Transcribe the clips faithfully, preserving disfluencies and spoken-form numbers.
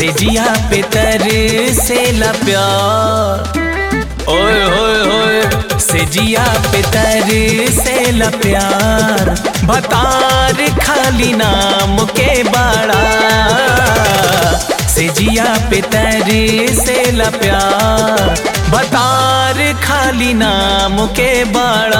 से जिया पे तर से ला प्यार। ओए होए होए से जिया पे तर से ला प्यार, भतार खाली नाम के बाड़ा। से जिया पे तर से ला प्यार, भतार खाली नाम के बाड़ा।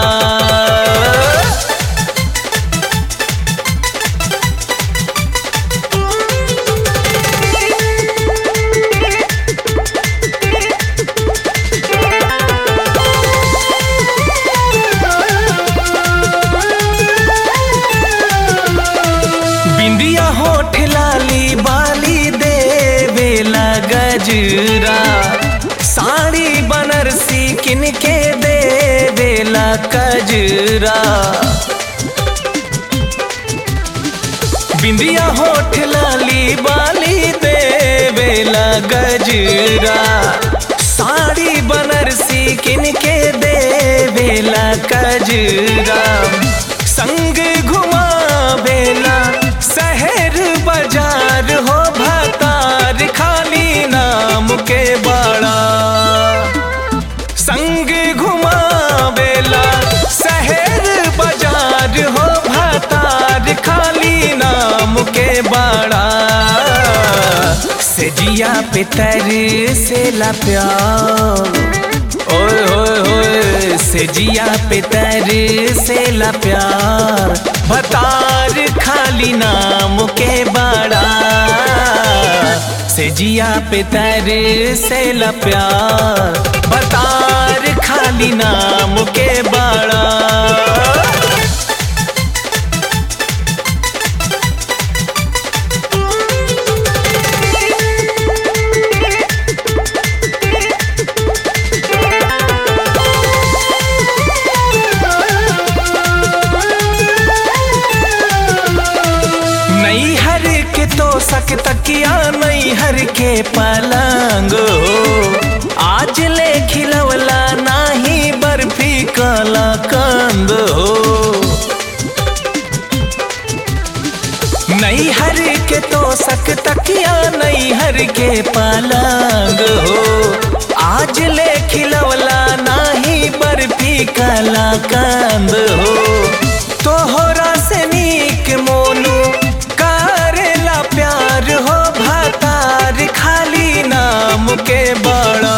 बिंदिया होठ लाली बाली देवेला गजरा, साड़ी बनारसी किनके देवेला कजरा। बिंदिया होठ लाली बाली देवेला गजरा, साड़ी बनारसी किनके देवेला कजरा। संग घुमावेला शहर बाजार हो, भतार खाली नाम के बाड़ा। संग घुमावेला शहर बाजार हो, भतार खाली नाम के बाड़ा। से जिया पे तर से ला प्यार। ओए होए होए से जिया पे तर से ला प्यार, भतार खाली नाम के बाड़ा। से जिया पे तर से ला प्यार, भतार खाली नाम के बाड़ा। नैहर के तो सक तकिया नैहर के पलंग हो, आज ले खिलवला नाही बर्फी काला कंद हो। नैहर के तो सक तकिया नैहर के पलंग हो, आज ले खिलवला नाही बर्फी काला कंद हो। तोहरा से नीक मोनू करेला प्यार हो, भतार खाली नाम के बाड़ा।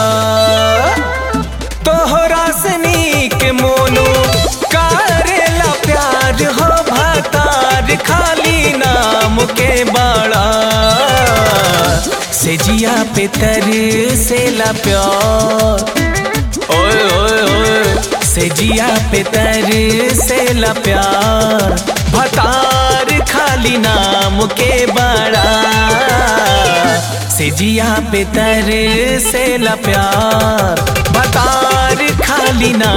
तोहरा से नीक मोनू करेला प्यार हो, भतार खाली नाम के बाड़ा। से जिया पे तर से ला प्यार। ओए ओए ओए से जिया पे तर से ला प्यार, भतार खाली नाम के बाड़ा। से जिया पे तर से ला प्यार, भतार खाली नाम